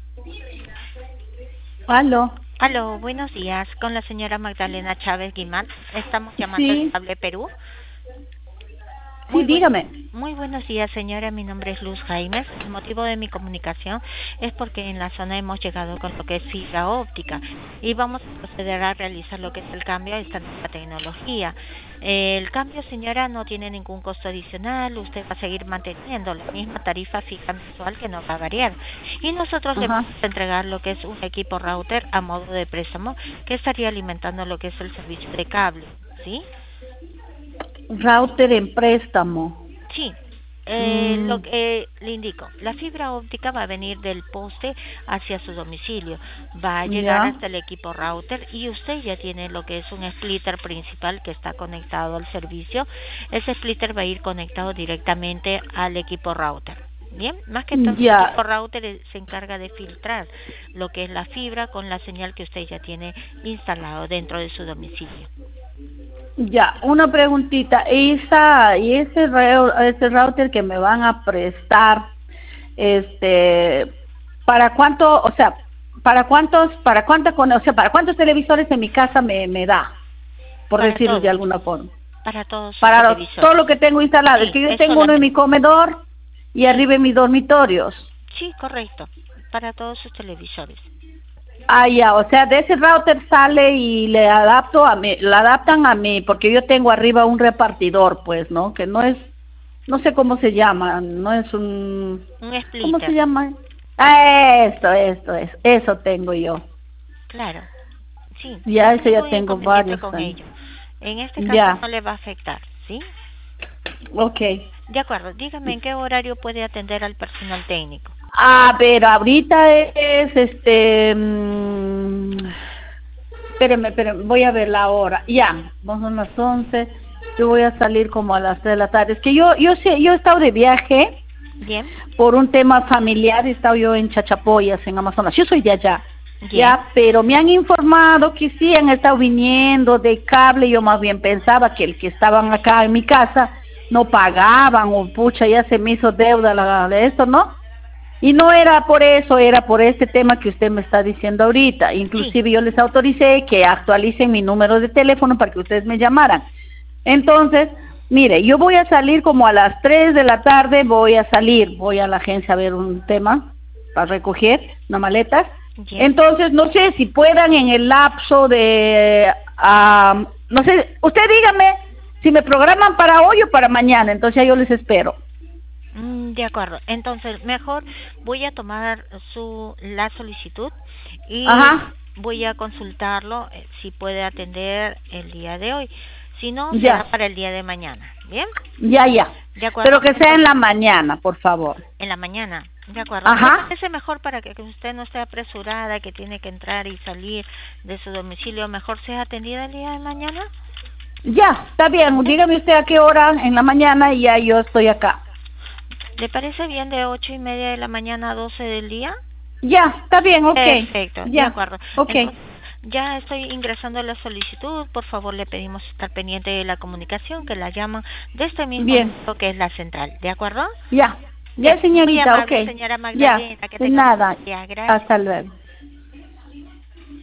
Aló. Aló, buenos días. Con la señora Magdalena Chávez Guimán. Estamos llamando del Sí, Cable Perú. sí, Muy buen, dígame. muy buenos días, señora. Mi nombre es Luz Jaimes. El motivo de mi comunicación es porque en la zona hemos llegado con lo que es fibra óptica y vamos a proceder a realizar lo que es el cambio a esta nueva tecnología. El cambio, señora, no tiene ningún costo adicional. Usted va a seguir manteniendo la misma tarifa fija mensual que no va a variar. Y nosotros le Ajá. vamos a entregar lo que es un equipo router a modo de préstamo que estaría alimentando lo que es el servicio de cable, ¿sí? Router en préstamo. Sí, lo Mm, que le indico, la fibra óptica va a venir del poste hacia su domicilio, va a llegar ya. hasta el equipo router y usted ya tiene lo que es un splitter principal que está conectado al servicio. Ese splitter va a ir conectado directamente al equipo router. Bien, más que todo el Ya. equipo router se encarga de filtrar lo que es la fibra con la señal que usted ya tiene instalado dentro de su domicilio. Ya. Una preguntita. Y ese router que me van a prestar, este, ¿para cuánto, o sea, para cuántos televisores en mi casa me da? Por Para decirlo de todos, alguna forma. para todos sus Todo televisores. lo que tengo instalado. Es Sí, que yo es tengo uno en mi solamente. comedor y arriba en mis dormitorios. Sí, correcto. Para todos sus televisores. Ah, ya, o sea, de ese router sale y le adaptan a mí, porque yo tengo arriba un repartidor, pues, ¿no? Que no es, no sé cómo se llama, no es un, Un ¿cómo se splitter. llama? Ah, eso tengo yo. Claro. Sí, no Ya, hay eso ya ningún tengo inconveniente varios con años. ello. En este caso Ya, no le va a afectar, ¿sí? okay. De acuerdo. Dígame en qué horario puede atender al personal técnico. A ver, ahorita espéreme, voy a ver la hora. Ya, son las 11. Yo voy a salir como a las 3 de la tarde. Es que yo he estado de viaje Bien, por un tema familiar, he estado yo en Chachapoyas, en Amazonas. Yo soy de allá, bien. ya, pero me han informado que sí han estado viniendo de cable. Yo más bien pensaba que el que estaban acá en mi casa no pagaban, o pucha, ya se me hizo deuda de esto, ¿no? Y no era por eso, era por este tema que usted me está diciendo ahorita. Sí, Inclusive yo les autoricé que actualicen mi número de teléfono para que ustedes me llamaran. Entonces, mire, yo voy a salir como a las 3 de la tarde, voy a la agencia a ver un tema para recoger unas maletas. bien. Entonces, no sé si puedan en el lapso de, no sé, usted dígame si me programan para hoy o para mañana, entonces ya yo les espero. De acuerdo. Entonces, mejor voy a tomar la solicitud y Ajá, voy a consultarlo si puede atender el día de hoy. Si no, será ya. para el día de mañana. ¿Bien? Ya. De Pero acuerdo. que sea en Entonces, la mañana, por favor. en la mañana. De acuerdo. ¿Le Ajá. parece mejor para que usted no esté apresurada, que tiene que entrar y salir de su domicilio, mejor sea atendida el día de mañana? Ya, está bien. ¿Bien? Dígame usted a qué hora en la mañana y ya yo estoy acá. ¿Le parece bien de 8:30 de la mañana a 12 del día? Ya, está bien, ok. Perfecto, de Ya, acuerdo. ok. Entonces, ya estoy ingresando la solicitud. Por favor, le pedimos estar pendiente de la comunicación que la llaman de este mismo Bien, número que es la central. ¿De acuerdo? ya. Bien, Ya, muy señorita, ok. amable, señora Ya, Magdalena. Que de tenga un nada. buen día. Gracias. Hasta luego.